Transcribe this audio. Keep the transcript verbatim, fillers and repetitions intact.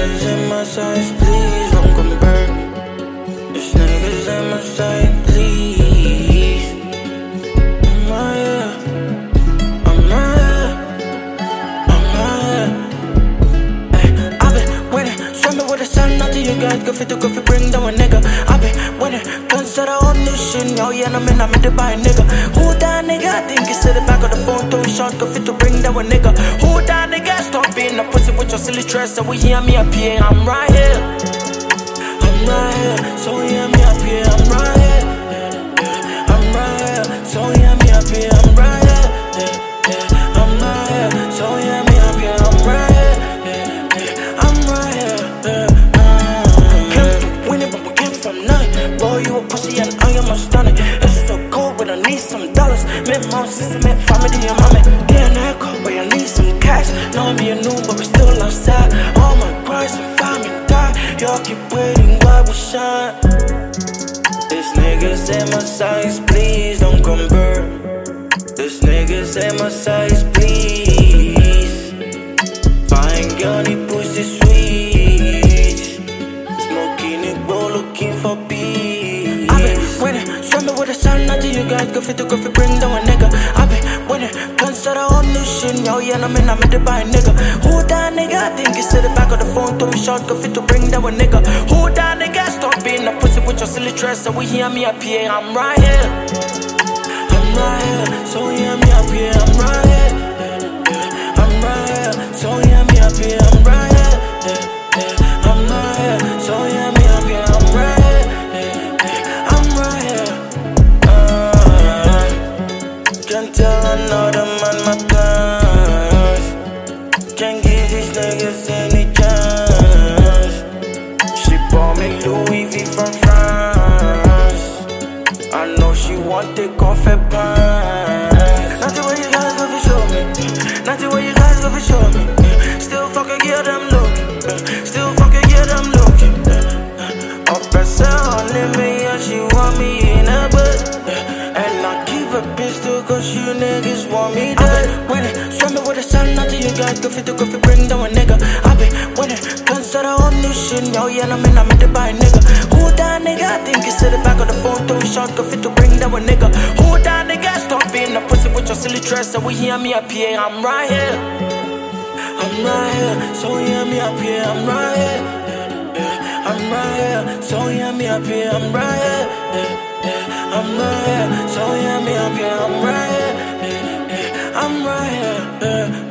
niggas in my size, please don't compare. These niggas in my size, please. I'm right here, I'm right here, I'm right here. Ay, I've been winning, swimming with the sun. Nothing you guys go fit to go fit bring down a nigga. I've been winning, consider all new shit. Yo, yeah, I'm in, I'm in the buy nigga. Who that nigga? I think it's at the back of the phone, throwing shots, go fit to bring down a nigga. Who that nigga? Stop being a pussy with your silly dress. So we hear me up here, I'm right here. I'm right here, so we hear me up here, I'm right here. I'm right here, so we hear me up here, I'm right here. I'm right here, so we hear me up here, I'm right here. I'm right here. Came to win it, but we came from nothing. Boy, you a pussy and I am a stunner. It's so cold, but I need some dollars. Met mom, sister, met family, and mommy. Getting that call, but I need some cash. Know me a new, but we still outside. All my price and family die. Y'all keep waiting while we shine. These niggas in my size, please don't compare. These niggas in my size, please. Buying gunny pussy sweet. Smoking it, bro, looking for peace. I've been winning, swimming with the sun. Nothing you guys go fit to go fit bring down a nigga. I've been winning, consider all new shit. Yo, yeah, I'm in, I'm in the buy nigga. Who that nigga? I think it's at the back of the phone, throwing shots, go fit to bring down a nigga. Who that nigga? Stop being a pussy with your silly dress. So we hear me up here, I'm right here. I'm right here, so we hear me up here, I'm right here. I'm right here, so we hear me up here, I'm right here. I'm right here, so we hear me up here, I'm right here. I'm right here. Uh, can't tell another man my plans. Can't give these niggas any chance. She bought me Louis V from France. I know she want take off her pants. Not the way you guys go for show me. Not the way you guys go for show me. Still fucking get them looking. Still fucking get them looking. Up pressure on me and she want me in her butt. And I keep a pistol cause you niggas want me dead. Winning, swimming with the sun. Nothing you guys go fit to go fit bring down a nigga. I been winning, consider all new shit. Yo, yeah, I'm in, I'm in the buy nigga. Who that nigga? I think it's at the back of the phone, throwing shots, go fit to bring down a nigga. Who that nigga? Stop being a pussy with your silly dress. So we hear me up here, I'm right here. I'm right here, so we hear me up here, I'm right here. I'm right here, so we hear me up here, I'm right here. I'm right here, so we hear me up here, I'm right here. I'm right here.